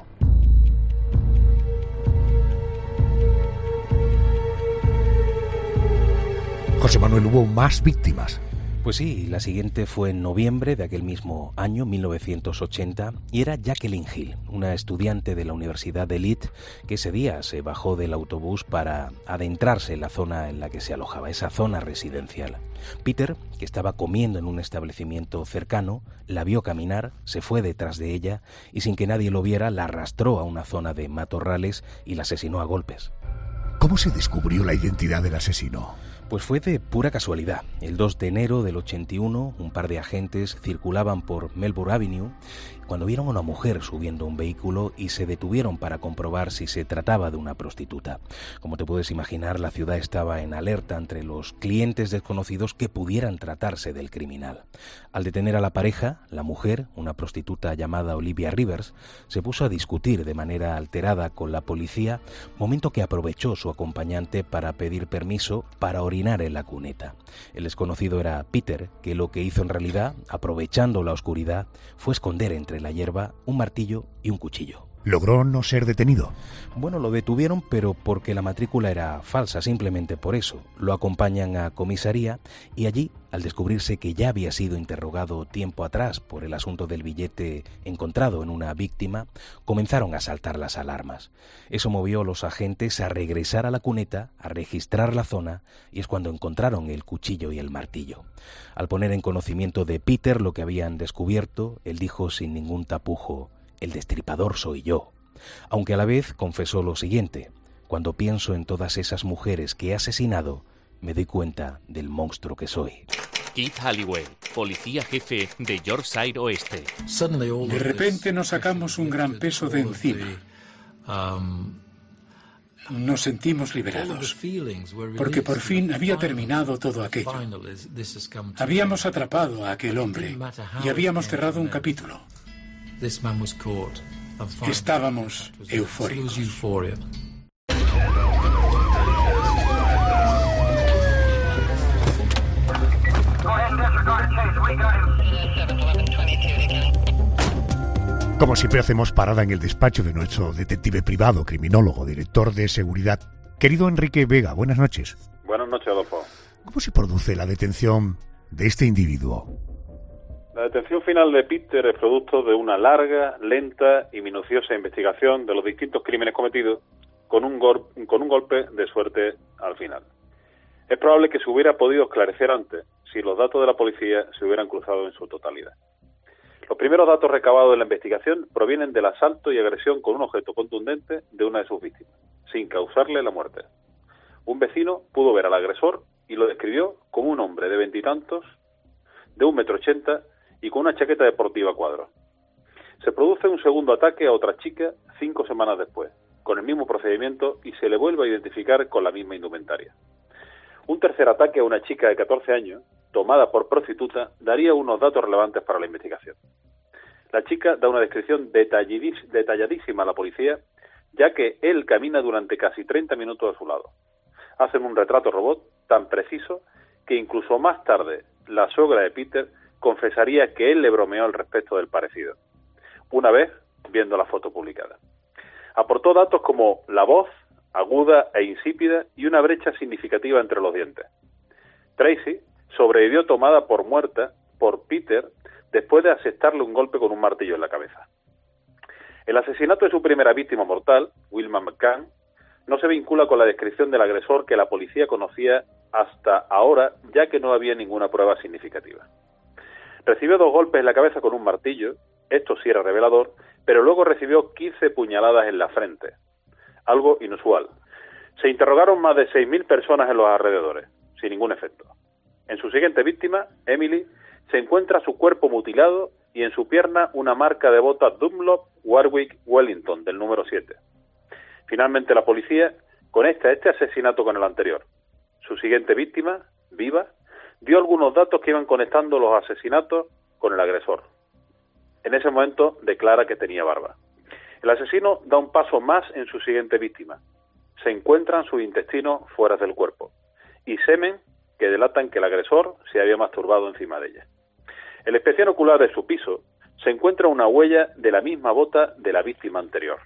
Speaker 13: José Manuel, ¿hubo más víctimas?
Speaker 17: Pues sí, la siguiente fue en noviembre de aquel mismo año, mil novecientos ochenta, y era Jacqueline Hill, una estudiante de la Universidad de Leeds que ese día se bajó del autobús para adentrarse en la zona en la que se alojaba, esa zona residencial. Peter, que estaba comiendo en un establecimiento cercano, la vio caminar, se fue detrás de ella y sin que nadie lo viera la arrastró a una zona de matorrales y la asesinó a golpes.
Speaker 13: ¿Cómo se descubrió la identidad del asesino?
Speaker 17: Pues fue de pura casualidad. El dos de enero del ochenta y uno, un par de agentes circulaban por Melbourne Avenue cuando vieron a una mujer subiendo un vehículo y se detuvieron para comprobar si se trataba de una prostituta. Como te puedes imaginar, la ciudad estaba en alerta entre los clientes desconocidos que pudieran tratarse del criminal. Al detener a la pareja, la mujer, una prostituta llamada Olivia Rivers, se puso a discutir de manera alterada con la policía, momento que aprovechó su acompañante para pedir permiso para orinar en la cuneta. El desconocido era Peter, que lo que hizo en realidad, aprovechando la oscuridad, fue esconder entre la hierba un martillo y un cuchillo.
Speaker 13: ¿Logró no ser detenido?
Speaker 17: Bueno, lo detuvieron, pero porque la matrícula era falsa, simplemente por eso. Lo acompañan a comisaría y allí, al descubrirse que ya había sido interrogado tiempo atrás por el asunto del billete encontrado en una víctima, comenzaron a saltar las alarmas. Eso movió a los agentes a regresar a la cuneta, a registrar la zona, y es cuando encontraron el cuchillo y el martillo. Al poner en conocimiento de Peter lo que habían descubierto, él dijo sin ningún tapujo: «El destripador soy yo», aunque a la vez confesó lo siguiente: «Cuando pienso en todas esas mujeres que he asesinado, me doy cuenta del monstruo que soy».
Speaker 18: Keith Halliwell, policía jefe de Yorkshire Oeste.
Speaker 21: De repente nos sacamos un gran peso de encima. Nos sentimos liberados, porque por fin había terminado todo aquello. Habíamos atrapado a aquel hombre y habíamos cerrado un capítulo. Estábamos eufóricos.
Speaker 13: Como siempre, hacemos parada en el despacho de nuestro detective privado, criminólogo, director de seguridad. Querido Enrique Vega, buenas noches.
Speaker 2: Buenas noches, Adolfo.
Speaker 13: ¿Cómo se produce la detención de este individuo?
Speaker 2: La detención final de Peter es producto de una larga, lenta y minuciosa investigación de los distintos crímenes cometidos con un, gol- con un golpe de suerte al final. Es probable que se hubiera podido esclarecer antes si los datos de la policía se hubieran cruzado en su totalidad. Los primeros datos recabados de la investigación provienen del asalto y agresión con un objeto contundente de una de sus víctimas, sin causarle la muerte. Un vecino pudo ver al agresor y lo describió como un hombre de veintitantos, de un metro ochenta y con una chaqueta deportiva a cuadros. Se produce un segundo ataque a otra chica cinco semanas después, con el mismo procedimiento, y se le vuelve a identificar con la misma indumentaria. Un tercer ataque a una chica de catorce años, tomada por prostituta, daría unos datos relevantes para la investigación. La chica da una descripción detallidís- detalladísima a la policía, ya que él camina durante casi treinta minutos a su lado. Hacen un retrato robot tan preciso que incluso más tarde la suegra de Peter confesaría que él le bromeó al respecto del parecido, una vez viendo la foto publicada. Aportó datos como la voz, aguda e insípida, y una brecha significativa entre los dientes. Tracy sobrevivió tomada por muerta por Peter después de asestarle un golpe con un martillo en la cabeza. El asesinato de su primera víctima mortal, Wilma McCann, no se vincula con la descripción del agresor que la policía conocía hasta ahora, ya que no había ninguna prueba significativa. Recibió dos golpes en la cabeza con un martillo, esto sí era revelador, pero luego recibió quince puñaladas en la frente, algo inusual. Se interrogaron más de seis mil personas en los alrededores, sin ningún efecto. En su siguiente víctima, Emily, se encuentra su cuerpo mutilado y en su pierna una marca de botas Dunlop Warwick Wellington del número siete. Finalmente la policía conecta este asesinato con el anterior. Su siguiente víctima, viva, dio algunos datos que iban conectando los asesinatos con el agresor. En ese momento declara que tenía barba. El asesino da un paso más en su siguiente víctima. Se encuentran sus intestinos fuera del cuerpo y semen que delatan que el agresor se había masturbado encima de ella. En la inspección ocular de su piso se encuentra una huella de la misma bota de la víctima anterior.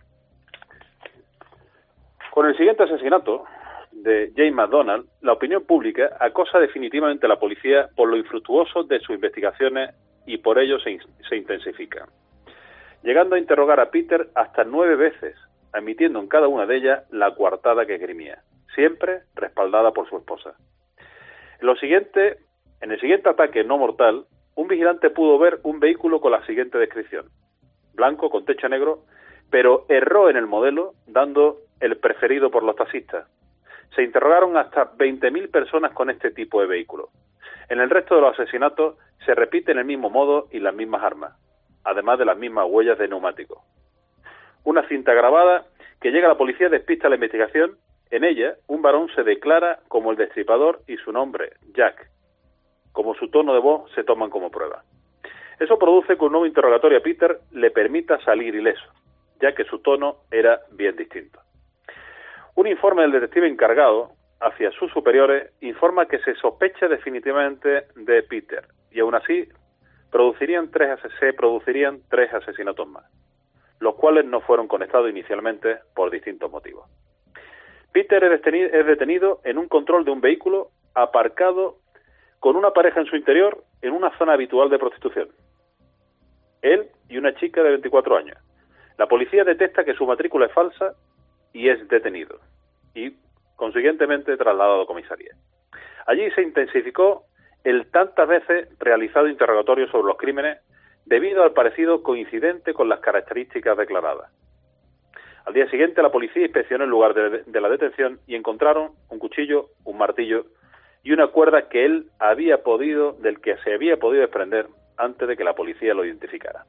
Speaker 2: Con el siguiente asesinato de James McDonald, la opinión pública acosa definitivamente a la policía por lo infructuoso de sus investigaciones y por ello se, se intensifican, llegando a interrogar a Peter hasta nueve veces, admitiendo en cada una de ellas la coartada que esgrimía, siempre respaldada por su esposa. En, lo siguiente, en el siguiente ataque no mortal, un vigilante pudo ver un vehículo con la siguiente descripción: blanco con techo negro, pero erró en el modelo, dando el preferido por los taxistas. Se interrogaron hasta veinte mil personas con este tipo de vehículo. En el resto de los asesinatos se repiten el mismo modo y las mismas armas, además de las mismas huellas de neumáticos. Una cinta grabada que llega a la policía despista la investigación. En ella, un varón se declara como el destripador y su nombre, Jack. Como su tono de voz se toman como prueba. Eso produce que un nuevo interrogatorio a Peter le permita salir ileso, ya que su tono era bien distinto. Un informe del detective encargado hacia sus superiores informa que se sospecha definitivamente de Peter y aún así producirían tres, se producirían tres asesinatos más, los cuales no fueron conectados inicialmente por distintos motivos. Peter es detenido, es detenido en un control de un vehículo aparcado con una pareja en su interior en una zona habitual de prostitución. Él y una chica de veinticuatro años. La policía detecta que su matrícula es falsa y es detenido y, consiguientemente, trasladado a comisaría. Allí se intensificó el tantas veces realizado interrogatorio sobre los crímenes debido al parecido coincidente con las características declaradas. Al día siguiente, la policía inspeccionó el lugar de, de la detención y encontraron un cuchillo, un martillo y una cuerda que él había podido, del que se había podido desprender antes de que la policía lo identificara.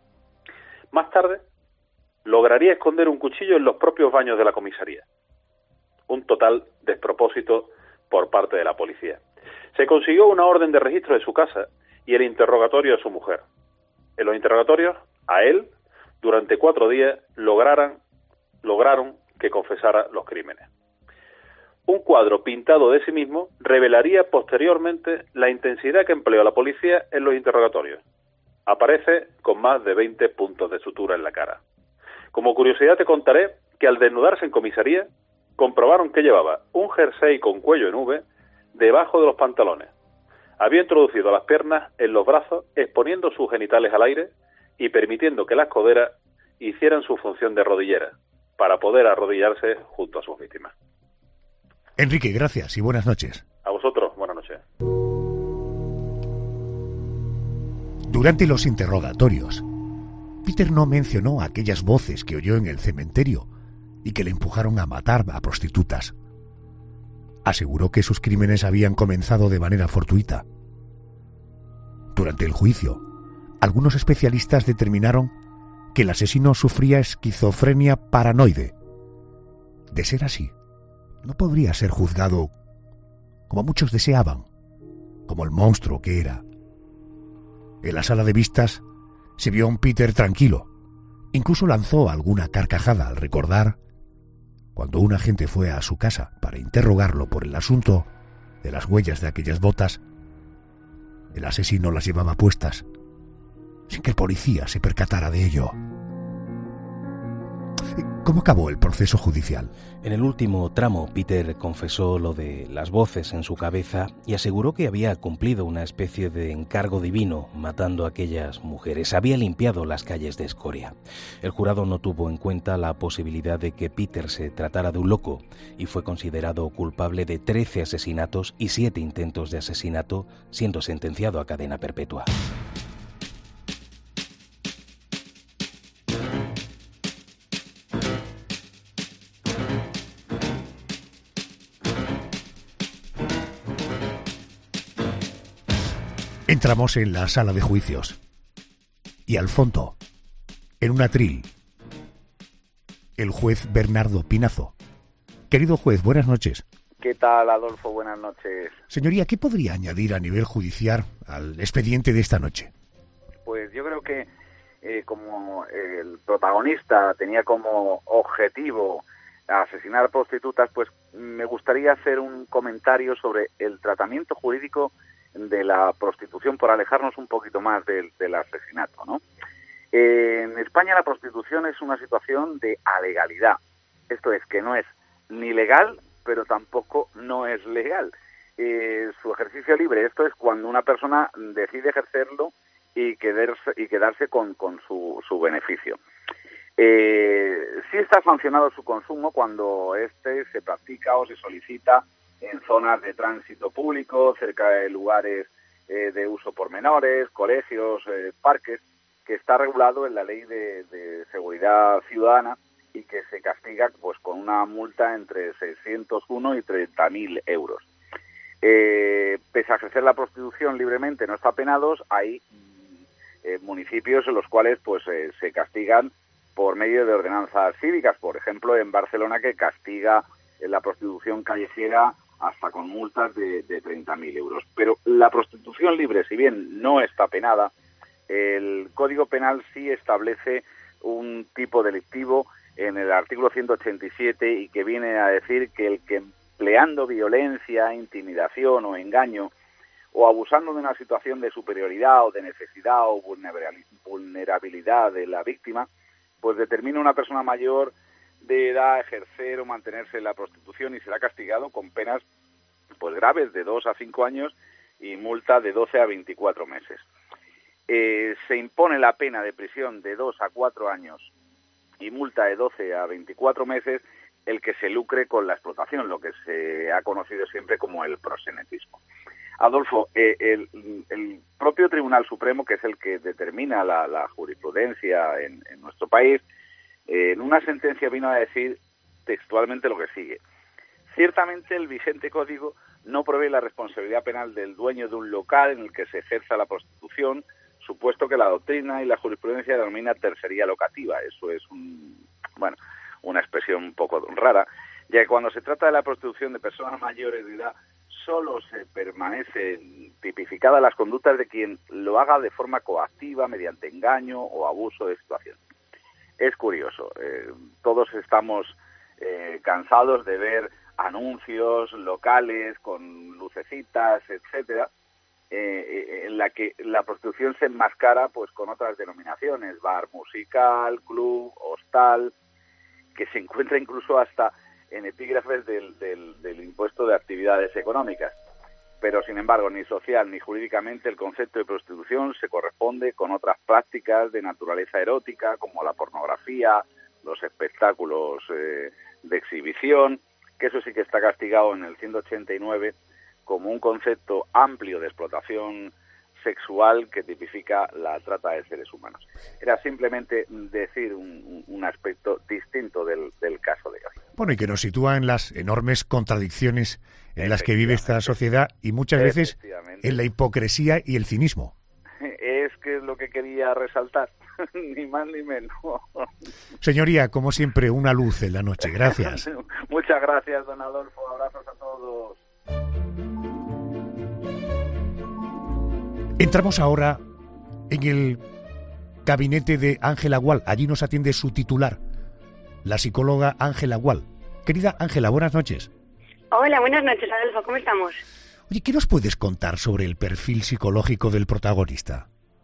Speaker 2: Más tarde, lograría esconder un cuchillo en los propios baños de la comisaría. Un total despropósito por parte de la policía. Se consiguió una orden de registro de su casa y el interrogatorio de su mujer. En los interrogatorios, a él, durante cuatro días, lograran, lograron que confesara los crímenes. Un cuadro pintado de sí mismo revelaría posteriormente la intensidad que empleó la policía en los interrogatorios. Aparece con más de veinte puntos de sutura en la cara. Como curiosidad te contaré que al desnudarse en comisaría, comprobaron que llevaba un jersey con cuello en V debajo de los pantalones. Había introducido las piernas en los brazos, exponiendo sus genitales al aire y permitiendo que las coderas hicieran su función de rodillera, para poder arrodillarse junto a sus víctimas.
Speaker 13: Enrique, gracias y buenas noches.
Speaker 2: A vosotros, buenas noches.
Speaker 13: Durante los interrogatorios, Peter no mencionó aquellas voces que oyó en el cementerio y que le empujaron a matar a prostitutas. Aseguró que sus crímenes habían comenzado de manera fortuita. Durante el juicio, algunos especialistas determinaron que el asesino sufría esquizofrenia paranoide. De ser así, no podría ser juzgado como muchos deseaban, como el monstruo que era. En la sala de vistas se vio a un Peter tranquilo. Incluso lanzó alguna carcajada al recordar cuando un agente fue a su casa para interrogarlo por el asunto de las huellas de aquellas botas. El asesino las llevaba puestas, sin que el policía se percatara de ello. ¿Cómo acabó el proceso judicial?
Speaker 17: En el último tramo, Peter confesó lo de las voces en su cabeza y aseguró que había cumplido una especie de encargo divino matando a aquellas mujeres. Había limpiado las calles de escoria. El jurado no tuvo en cuenta la posibilidad de que Peter se tratara de un loco y fue considerado culpable de trece asesinatos y siete intentos de asesinato, siendo sentenciado a cadena perpetua.
Speaker 13: Entramos en la sala de juicios y al fondo, en un atril, el juez Bernardo Pinazo. Querido juez, buenas noches.
Speaker 5: ¿Qué tal, Adolfo? Buenas noches.
Speaker 13: Señoría, ¿qué podría añadir a nivel judicial al expediente de esta noche?
Speaker 5: Pues yo creo que eh, como el protagonista tenía como objetivo asesinar prostitutas, pues me gustaría hacer un comentario sobre el tratamiento jurídico de la prostitución, por alejarnos un poquito más del, del asesinato, ¿no? Eh, en España la prostitución es una situación de alegalidad. Esto es, que no es ni legal, pero tampoco no es legal. Eh, su ejercicio libre, esto es cuando una persona decide ejercerlo y quedarse, y quedarse con, con su, su beneficio. Eh, sí está sancionado su consumo cuando este se practica o se solicita en zonas de tránsito público, cerca de lugares eh, de uso por menores, colegios, eh, parques, que está regulado en la Ley de, de Seguridad Ciudadana y y que se castiga pues con una multa entre seiscientos uno y treinta mil euros. Eh, pese a ejercer la prostitución libremente no está penados, hay eh, municipios en los cuales pues eh, se castigan por medio de ordenanzas cívicas, por ejemplo en Barcelona, que castiga eh, la prostitución callejera hasta con multas de, de treinta mil euros. Pero la prostitución libre, si bien no está penada, el Código Penal sí establece un tipo delictivo en el artículo ciento ochenta y siete y que viene a decir que el que empleando violencia, intimidación o engaño o abusando de una situación de superioridad o de necesidad o vulnerabilidad de la víctima, pues determina a una persona mayor de edad a ejercer o mantenerse en la prostitución y será castigado con penas pues graves de dos a cinco años y multa de doce a veinticuatro meses. Eh, se impone la pena de prisión de dos a cuatro años y multa de doce a veinticuatro meses el que se lucre con la explotación, lo que se ha conocido siempre como el proxenetismo. Adolfo, eh, el, el propio Tribunal Supremo, que es el que determina la, la jurisprudencia en, en nuestro país, eh, en una sentencia vino a decir textualmente lo que sigue. Ciertamente el vigente código no prevé la responsabilidad penal del dueño de un local en el que se ejerza la prostitución, supuesto que la doctrina y la jurisprudencia denomina tercería locativa. Eso es un, bueno, una expresión un poco rara, ya que cuando se trata de la prostitución de personas mayores de edad, solo se permanece tipificadas las conductas de quien lo haga de forma coactiva, mediante engaño o abuso de situación. Es curioso, eh, todos estamos eh, cansados de ver anuncios locales con lucecitas, etcétera, eh, en la que la prostitución se enmascara pues con otras denominaciones, bar musical, club, hostal, que se encuentra incluso hasta en epígrafes del, del, del impuesto de actividades económicas. Pero, sin embargo, ni social ni jurídicamente el concepto de prostitución se corresponde con otras prácticas de naturaleza erótica, como la pornografía, los espectáculos eh, de exhibición, que eso sí que está castigado en el ciento ochenta y nueve como un concepto amplio de explotación sexual que tipifica la trata de seres humanos. Era simplemente decir un, un aspecto distinto del, del caso de hoy.
Speaker 13: Bueno, y que nos sitúa en las enormes contradicciones en las que vive esta sociedad y muchas veces en la hipocresía y el cinismo.
Speaker 5: Es que es lo que quería resaltar, ni más ni menos.
Speaker 13: Señoría, como siempre, una luz en la noche. Gracias.
Speaker 5: Muchas gracias, don Adolfo. Abrazos a todos.
Speaker 13: Entramos ahora en el gabinete de Ángela Gual. Allí nos atiende su titular, la psicóloga Ángela Gual. Querida Ángela, buenas noches.
Speaker 6: Hola, buenas noches, Adolfo. ¿Cómo estamos?
Speaker 13: Oye, ¿qué nos puedes contar sobre el perfil psicológico del protagonista?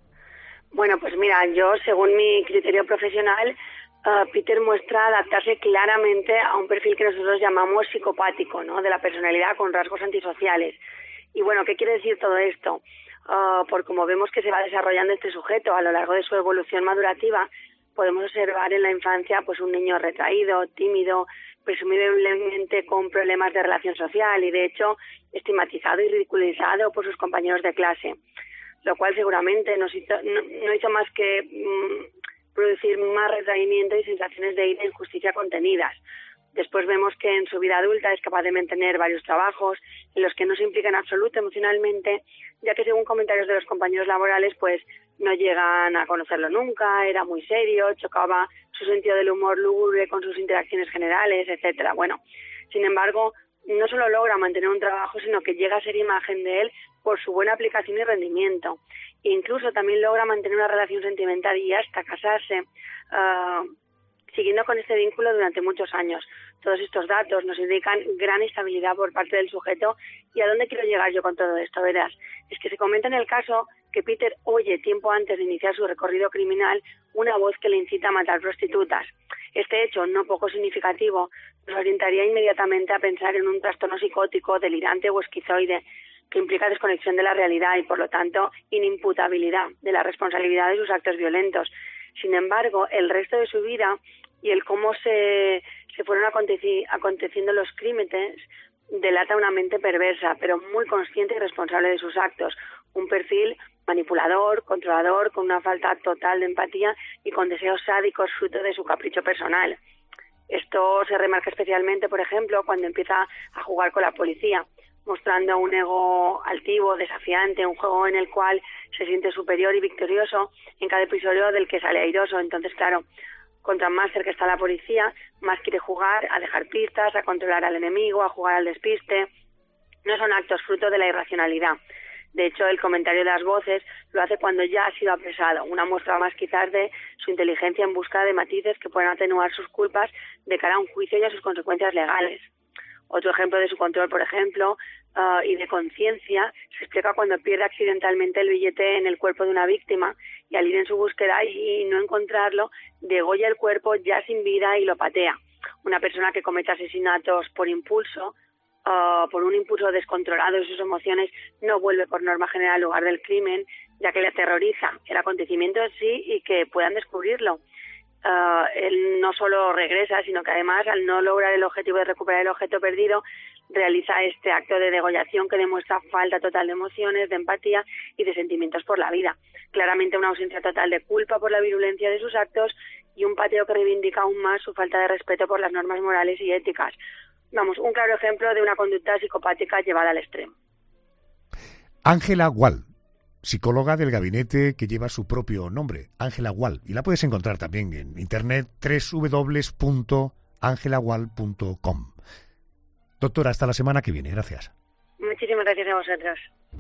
Speaker 6: Bueno, pues mira, yo, según mi criterio profesional, uh, Peter muestra adaptarse claramente a un perfil que nosotros llamamos psicopático, ¿no?, de la personalidad con rasgos antisociales. Y bueno, ¿qué quiere decir todo esto? Uh, por como vemos que se va desarrollando este sujeto a lo largo de su evolución madurativa, podemos observar en la infancia pues un niño retraído, tímido, presumiblemente con problemas de relación social y de hecho estigmatizado y ridiculizado por sus compañeros de clase, lo cual seguramente nos hizo, no, no hizo más que mmm, producir más retraimiento y sensaciones de ira e injusticia contenidas. Después vemos que en su vida adulta es capaz de mantener varios trabajos en los que no se implica en absoluto emocionalmente, ya que según comentarios de los compañeros laborales, pues no llegan a conocerlo nunca, era muy serio, chocaba su sentido del humor lúgubre con sus interacciones generales, etcétera. Bueno, sin embargo, no solo logra mantener un trabajo, sino que llega a ser imagen de él por su buena aplicación y rendimiento. E incluso también logra mantener una relación sentimental y hasta casarse, uh, siguiendo con este vínculo durante muchos años. Todos estos datos nos indican gran estabilidad por parte del sujeto. ¿Y a dónde quiero llegar yo con todo esto? Verás, es que se comenta en el caso que Peter oye tiempo antes de iniciar su recorrido criminal una voz que le incita a matar prostitutas. Este hecho, no poco significativo, nos orientaría inmediatamente a pensar en un trastorno psicótico, delirante o esquizoide, que implica desconexión de la realidad y, por lo tanto, inimputabilidad de la responsabilidad de sus actos violentos. Sin embargo, el resto de su vida y el cómo se, se fueron aconteci, aconteciendo los crímenes delata una mente perversa, pero muy consciente y responsable de sus actos. Un perfil manipulador, controlador, con una falta total de empatía y con deseos sádicos fruto de su capricho personal. Esto se remarca especialmente, por ejemplo, cuando empieza a jugar con la policía, mostrando un ego altivo, desafiante, un juego en el cual se siente superior y victorioso en cada episodio del que sale airoso. Entonces, claro, contra más cerca está la policía, más quiere jugar a dejar pistas, a controlar al enemigo, a jugar al despiste. No son actos fruto de la irracionalidad. De hecho, el comentario de las voces lo hace cuando ya ha sido apresado, una muestra más quizás de su inteligencia en busca de matices que puedan atenuar sus culpas de cara a un juicio y a sus consecuencias legales. Otro ejemplo de su control, por ejemplo, uh, y de conciencia, se explica cuando pierde accidentalmente el billete en el cuerpo de una víctima y al ir en su búsqueda y no encontrarlo, degolla el cuerpo ya sin vida y lo patea. Una persona que comete asesinatos por impulso, Uh, por un impulso descontrolado de sus emociones, no vuelve por norma general al lugar del crimen, ya que le aterroriza el acontecimiento en sí y que puedan descubrirlo. Uh, él no solo regresa, sino que además, al no lograr el objetivo de recuperar el objeto perdido, realiza este acto de degollación que demuestra falta total de emociones, de empatía y de sentimientos por la vida. Claramente una ausencia total de culpa por la virulencia de sus actos y un pateo que reivindica aún más su falta de respeto por las normas morales y éticas. Vamos, un claro ejemplo de una conducta psicopática llevada al extremo.
Speaker 13: Ángela Wall, psicóloga del gabinete que lleva su propio nombre, Ángela Wall, y la puedes encontrar también en internet, doble u doble u doble u punto ángela wall punto com. Doctora, hasta la semana que viene, gracias.
Speaker 6: Muchísimas gracias a vosotros.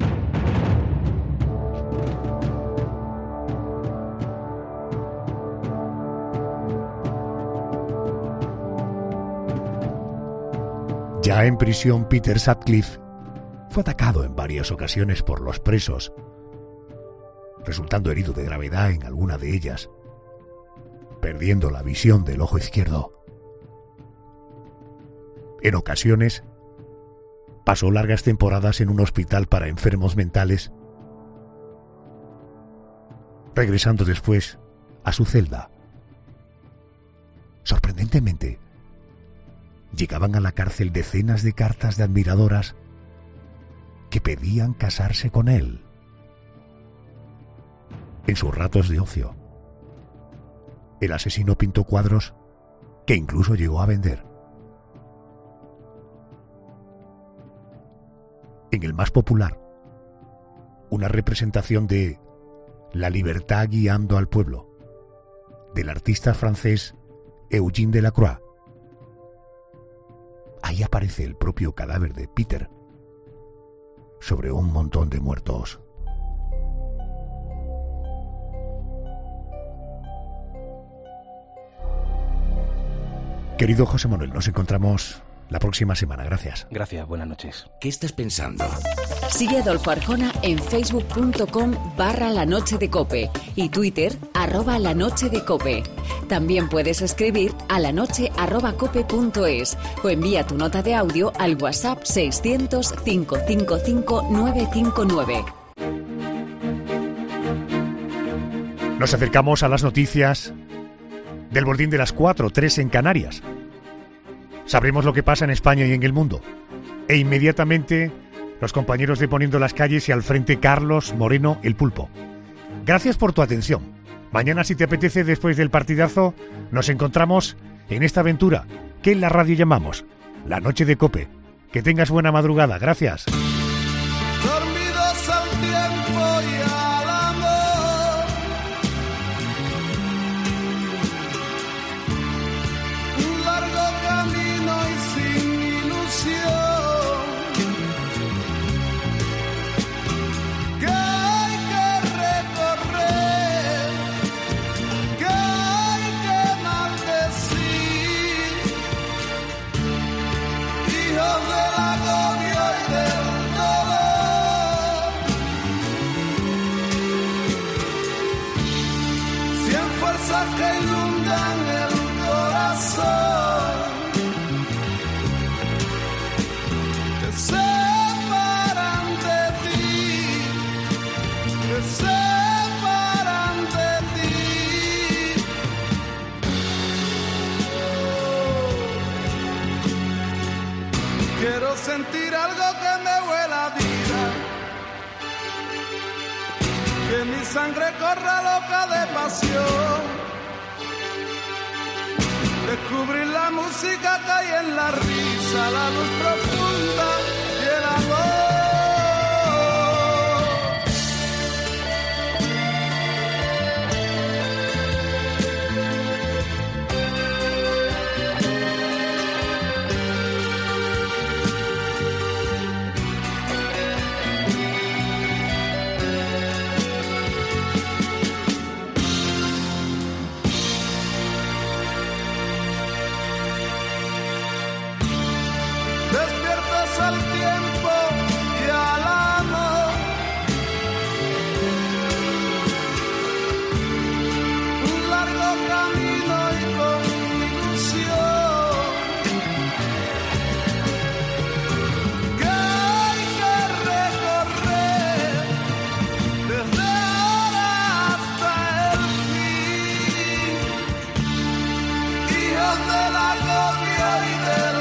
Speaker 13: Ya en prisión, Peter Sutcliffe fue atacado en varias ocasiones por los presos, resultando herido de gravedad en alguna de ellas, perdiendo la visión del ojo izquierdo. En ocasiones, pasó largas temporadas en un hospital para enfermos mentales, regresando después a su celda. Sorprendentemente, llegaban a la cárcel decenas de cartas de admiradoras que pedían casarse con él. En sus ratos de ocio, el asesino pintó cuadros que incluso llegó a vender. En el más popular, una representación de La libertad guiando al pueblo, del artista francés Eugène Delacroix. Ahí aparece el propio cadáver de Peter sobre un montón de muertos. Querido José Manuel, nos encontramos la próxima semana. Gracias.
Speaker 17: Gracias, buenas noches.
Speaker 1: ¿Qué estás pensando?
Speaker 3: Sigue a Adolfo Arjona en facebook.com barra la noche de Cope y Twitter arroba la noche de Cope. También puedes escribir a la noche arroba cope punto es o envía tu nota de audio al WhatsApp seiscientos, cinco cinco cinco, nueve cinco nueve.
Speaker 13: Nos acercamos a las noticias del boletín de las cuatro, tres en Canarias. Sabremos lo que pasa en España y en el mundo. E inmediatamente los compañeros de Poniendo las Calles y al frente Carlos Moreno, el Pulpo. Gracias por tu atención. Mañana, si te apetece, después del partidazo, nos encontramos en esta aventura que en la radio llamamos La Noche de Cope. Que tengas buena madrugada. Gracias.
Speaker 10: Dormidos al tiempo y al amor, un largo camino y sin ilusión, que hay que recorrer, que hay que maldecir, hijos del agobio y del dolor. Cien fuerzas que inundan el corazón, te separan de ti, te separan de ti. Quiero sentir algo que me huela a vida, que mi sangre corra loca de pasión, descubrir la la música cae en la risa, la luz profunda y el amor. Despiertas al tiempo y al amor, un largo camino y con ilusión que hay que recorrer desde ahora hasta el fin. Hijos del agobio y del